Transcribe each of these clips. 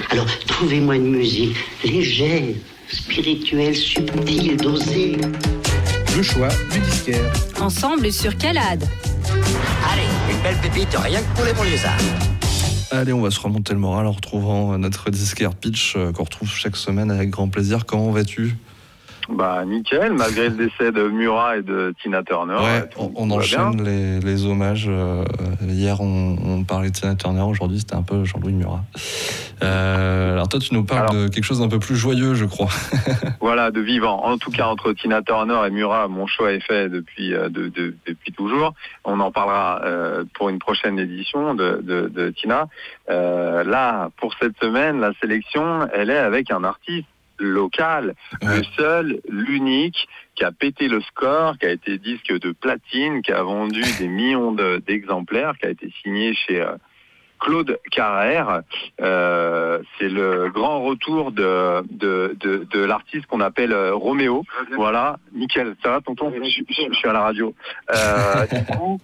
Alors, trouvez-moi une musique légère, spirituelle, subtile, dosée. Le choix du disquaire. Ensemble sur Calade. Allez, une belle pépite, rien que pour les banlieusards. Allez, on va se remonter le moral en retrouvant notre disquaire Pitch qu'on retrouve chaque semaine avec grand plaisir. Comment vas-tu ? Bah nickel, malgré le décès de Murat et de Tina Turner. Ouais, on enchaîne les hommages. Hier, on parlait de Tina Turner. Aujourd'hui, c'était un peu Jean-Louis Murat. Alors toi, tu nous parles de quelque chose d'un peu plus joyeux, je crois. Voilà, de vivant. En tout cas, entre Tina Turner et Murat, mon choix est fait depuis toujours. On en parlera pour une prochaine édition de Tina. Là, pour cette semaine, la sélection, elle est avec un artiste local, le seul, l'unique, qui a pété le score, qui a été disque de platine, qui a vendu des millions d'exemplaires, qui a été signé chez Claude Carrère. C'est le grand retour de l'artiste qu'on appelle Roméo. Voilà, nickel. Ça va, tonton ? Je suis à la radio. Du coup,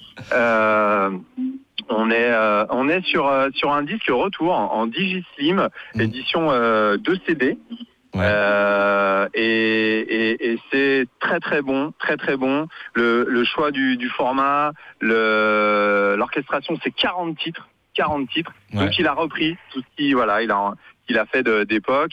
on est sur un disque retour en Digislim, édition 2 CD. Ouais. Et c'est très très bon, très très bon. Le choix du format, l'orchestration, c'est 40 titres. Ouais. Donc il a repris tout ce qu'il a fait d'époque.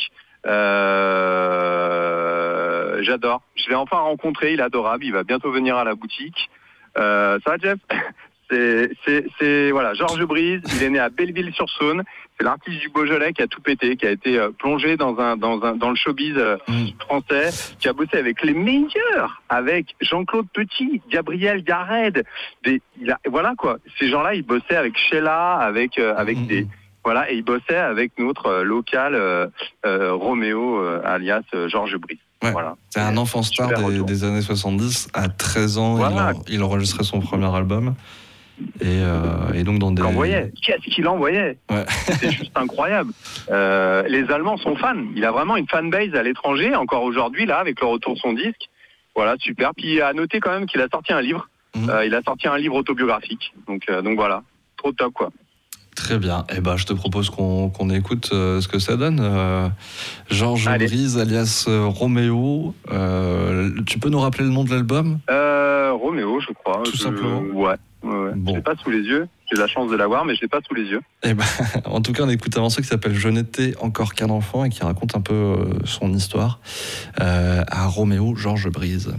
J'adore. Je l'ai enfin rencontré, il est adorable. Il va bientôt venir à la boutique. Ça va, Jeff? C'est Georges Brise. Il est né à Belleville-sur-Saône. C'est l'artiste du Beaujolais qui a tout pété, qui a été plongé dans le showbiz français, qui a bossé avec les meilleurs, avec Jean-Claude Petit, Gabriel Yared. Voilà quoi. Ces gens-là, ils bossaient avec Sheila, avec des et ils bossaient avec notre local Roméo, alias Georges Brise. Ouais. Voilà. C'est un enfant star des années 70. À 13 ans, il enregistrait son premier album. Et donc dans des... Qu'est-ce qu'il envoyait? Ouais. C'est juste incroyable. Les Allemands sont fans. Il a vraiment une fanbase à l'étranger, encore aujourd'hui, là, avec le retour de son disque. Voilà, super. Puis à noter quand même qu'il a sorti un livre. Il a sorti un livre autobiographique. Donc voilà, trop top, quoi. Très bien. Je te propose qu'on écoute ce que ça donne. Georges Brise, alias Roméo. Tu peux nous rappeler le nom de l'album? Roméo, je crois. Tout simplement. Ouais. Bon. Je l'ai pas sous les yeux. J'ai la chance de l'avoir, mais je l'ai pas sous les yeux. En tout cas, on écoute un morceau qui s'appelle Je n'étais encore qu'un enfant et qui raconte un peu son histoire à Roméo, Georges Brise.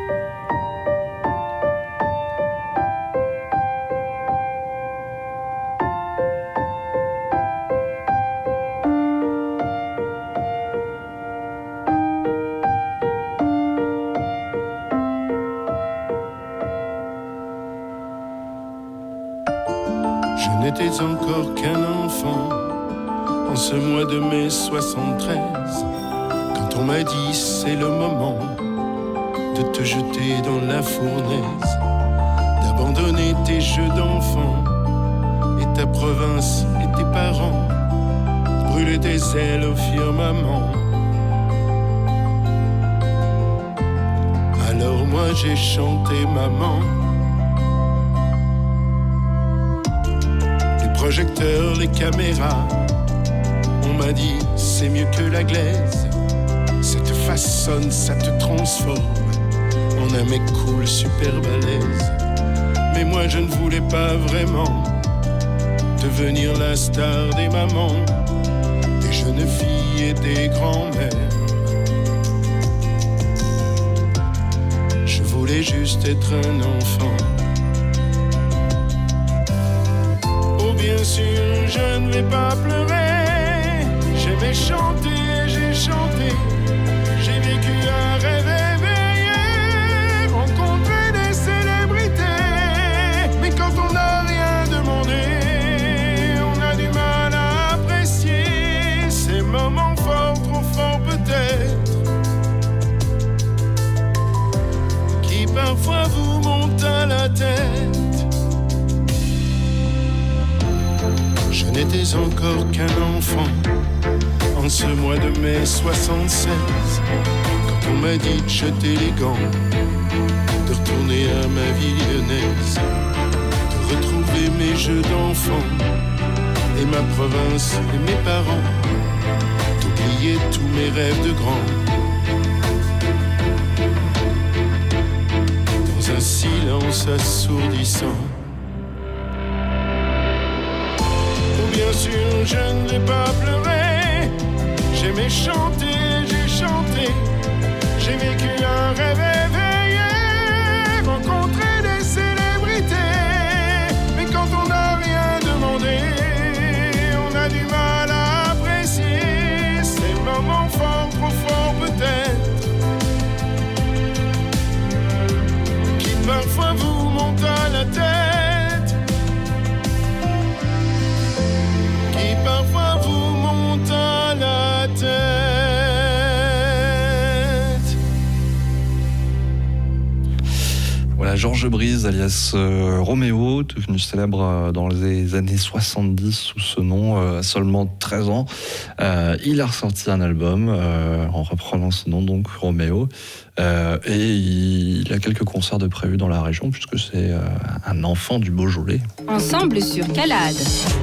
Je n'étais encore qu'un enfant en ce mois de mai 73, quand on m'a dit c'est le moment de te jeter dans la fournaise, d'abandonner tes jeux d'enfant et ta province et tes parents, brûler tes ailes au firmament. Alors moi j'ai chanté maman. Projecteurs, les caméras, on m'a dit c'est mieux que la glaise, ça te façonne, ça te transforme en un mec cool, super balèze. Mais moi je ne voulais pas vraiment devenir la star des mamans, des jeunes filles et des grands-mères. Je voulais juste être un enfant. Bien sûr, je ne vais pas pleurer. J'aimais chanter et j'ai chanté. J'ai vécu un rêve éveillé, rencontré des célébrités. Mais quand on n'a rien demandé, on a du mal à apprécier ces moments forts, trop forts peut-être, qui parfois vous montent à la tête. Je n'étais encore qu'un enfant en ce mois de mai 76, quand on m'a dit de jeter les gants, de retourner à ma vie lyonnaise, de retrouver mes jeux d'enfant et ma province et mes parents, rêves de grand. Dans un silence assourdissant. Oh, bien sûr, je ne vais pas pleurer. J'aimais chanter, j'ai chanté. J'ai vécu un rêve éveillé, rencontré des célébrités. Mais quand on n'a rien demandé, on a du mal à apprécier ces moments forts, trop forts peut-être, qui parfois vous montent à la tête, qui parfois vous montent à la tête. Voilà, Georges Brise, alias Roméo, devenu célèbre dans les années 70 sous ce nom, à seulement 13 ans. Il a ressorti un album en reprenant ce nom, donc Roméo. Et il a quelques concerts de prévus dans la région, puisque c'est un enfant du Beaujolais. Ensemble sur Calade.